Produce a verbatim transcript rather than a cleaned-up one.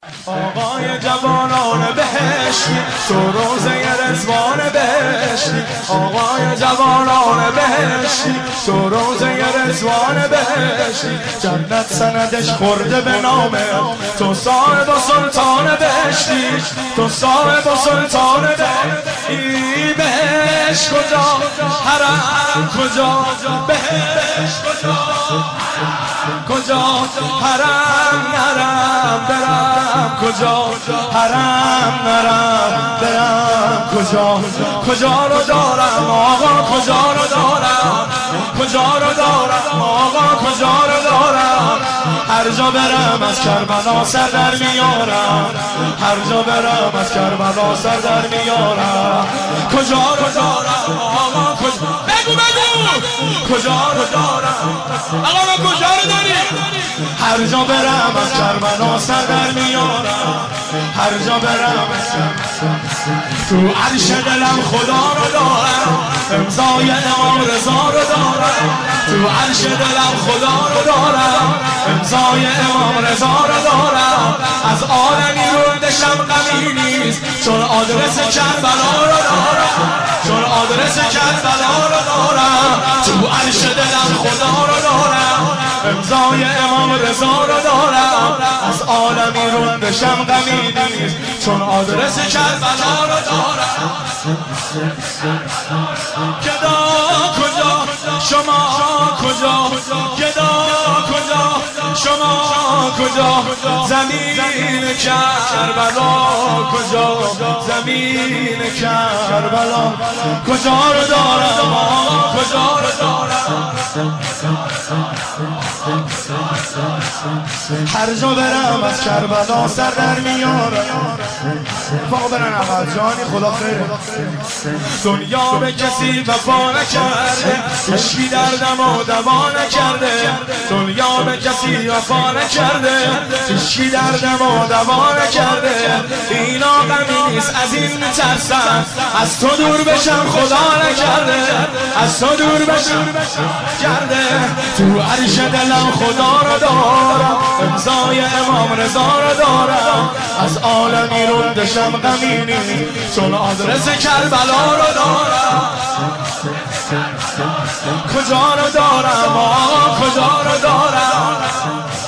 آقای جوانان بهشتی تو روزه رضوان بهشتی، آقای جوانان بهشتی تو روزه رضوان بهشتی، جنت سندش خورده به نامه تو صاحب و سلطان بهشتی، تو صاحب و سلطان بهشتی. بهشت کجا حرم کجا، بهشت کجا کجا حرم نرم برم کجا، حرم نرم برم کجا، کجا رو دارم آقا کجا رو دارم، کجا رو دارم آقا کجا رو دارم، هر جا برم از کربلا سر در میارم، هر جا برم از کربلا سر در میارم، کجا رو دارم آقا کجا، بگو بگو کجا رو دارم آقا ما کجا رو داریم، هر جا برم از کربلا سر در میارم، هر جا برم تو عرش دلم خدا رو دارم، امضای امام رضا رو دارم، تو عرش دلم خدا رو دارم، امضای امام رضا رو دارم، از عالمی روندشم غمی نیست چون آدرس کربلا رو دارم، چون آدرس کربلا رو دارم، تو عرش دلم خدا رو دارم، امضای امام رضا رو دارم، از عالمی روندشم غمی نیست چون آدرس کربلا رو دارم. گدا کجا شما کجا، گدا کجا شما کجا، زمین کربلا کجا، زمین کربلا کجا رو دارم آقا کجا رو دارم، هر جا برم از کربلا سر در میارم، فاقا برن اقل جانی خدا خیره، دنیا به کسی وفا نکرده، هیچکی دردم و دوا نکرده، دنیا به کسی وفا نکرده، هیچکی دردم و دوا نکرده، اینا غمی نیست از این میترسم از تو دور بشم خدا نکرده، از تو دور بشم کرده، تو عرش دلم خدا رو دارم، امضای امام رضا رو دارم، از عالمی روندشم غمی نیست چون آدرس کربلا رو دارم، کجا رو دارم آقا کجا رو دارم،